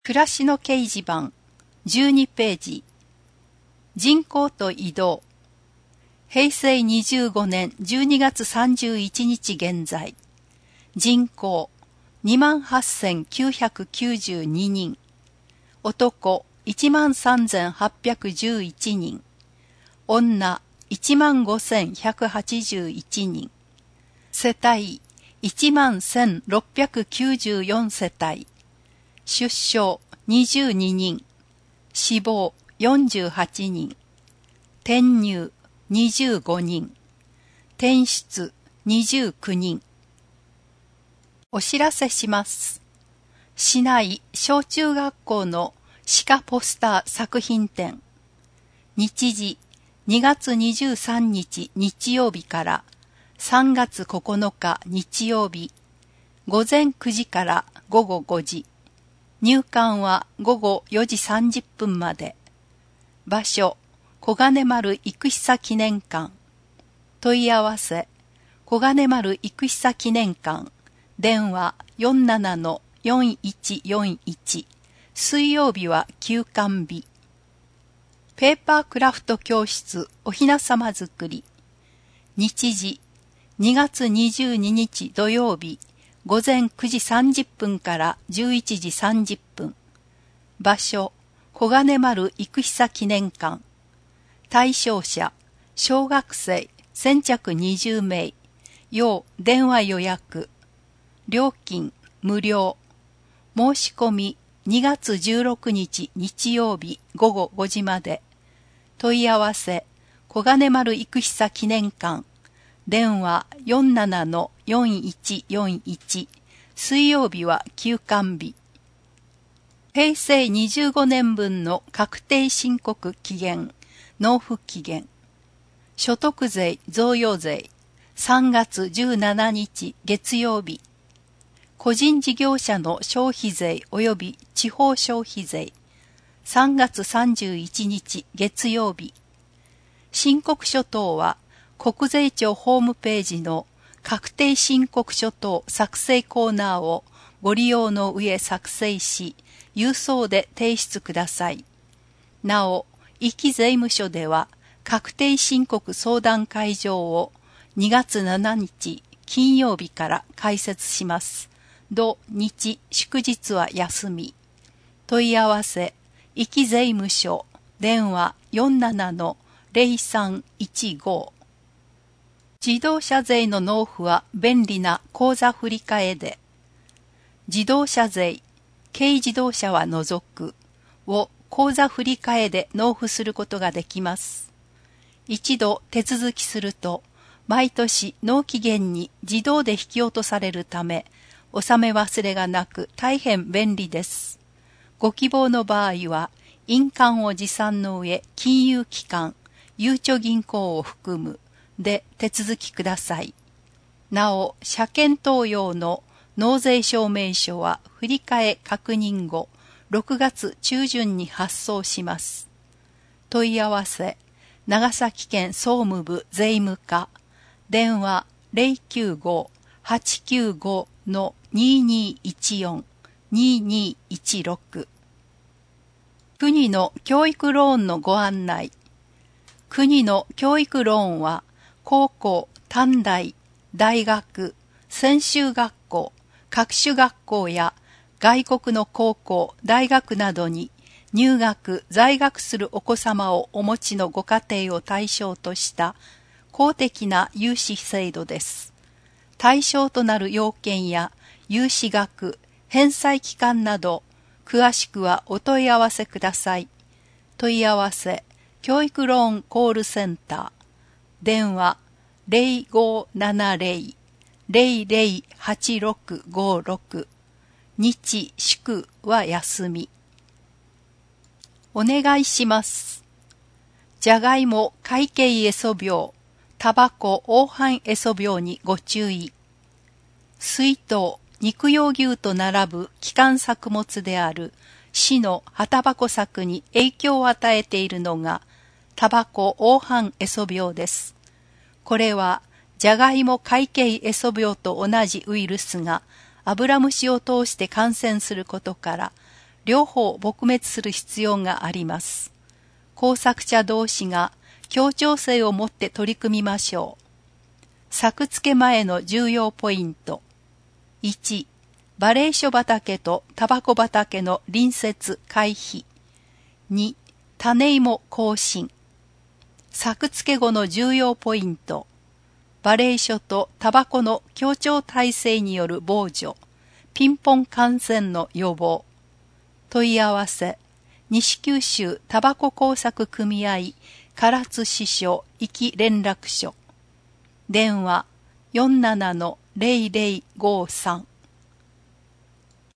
暮らしの掲示板12ページ人口と移動平成25年12月31日現在人口 28,992 人男 13,811 人女 15,181 人世帯 11,694 世帯出生22人、死亡48人、転入25人、転出29人。お知らせします。市内小中学校の歯科ポスター作品展。日時2月23日日曜日から3月9日日曜日、午前9時から午後5時。入館は午後4時30分まで。場所、小金丸生久記念館。問い合わせ、小金丸生久記念館。電話 47-4141。水曜日は休館日。ペーパークラフト教室おひなさま作り。日時、2月22日土曜日。午前9時30分から11時30分。場所、小金丸生久記念館。対象者、小学生、先着20名。要電話予約。料金、無料。申し込み、2月16日日曜日午後5時まで。問い合わせ、小金丸生久記念館。電話 47-4141。水曜日は休館日。平成25年分の確定申告期限、納付期限。所得税、贈与税。3月17日月曜日。個人事業者の消費税及び地方消費税。3月31日月曜日。申告書等は、国税庁ホームページの確定申告書等作成コーナーをご利用の上作成し、郵送で提出ください。なお、壱岐税務署では確定申告相談会場を2月7日金曜日から開設します。土日祝日は休み。問い合わせ、壱岐税務署、電話 47-0315。自動車税の納付は便利な口座振替で、自動車税、軽自動車は除くを口座振替で納付することができます。一度手続きすると、毎年納期限に自動で引き落とされるため、納め忘れがなく大変便利です。ご希望の場合は、印鑑を持参の上、金融機関、ゆうちょ銀行を含む、で手続きください。なお、車検等用の納税証明書は振替確認後、6月中旬に発送します。問い合わせ、長崎県総務部税務課、電話 095-895-2214、2216。国の教育ローンのご案内。国の教育ローンは、高校、短大、大学、専修学校、各種学校や外国の高校、大学などに入学、在学するお子様をお持ちのご家庭を対象とした公的な融資制度です。対象となる要件や融資額、返済期間など、詳しくはお問い合わせください。問い合わせ、教育ローンコールセンター。電話 0570-008656。日祝は休み。お願いします。じゃがいも会計エソ病、タバコ黄斑エソ病にご注意。水筒、肉用牛と並ぶ基幹作物である市の葉タバコ作に影響を与えているのがタバコ黄斑エソ病です。これは、じゃがいも会計エソ病と同じウイルスが、アブラムシを通して感染することから、 両方撲滅する必要があります。工作者同士が協調性を持って取り組みましょう。作付け前の重要ポイント。1、馬鈴薯畑とタバコ畑の隣接回避。2、種芋更新。作付け後の重要ポイント。馬鈴薯とタバコの協調体制による防除。ピンポン感染の予防。問い合わせ。西九州タバコ工作組合唐津支所壱岐連絡所。電話 47-0053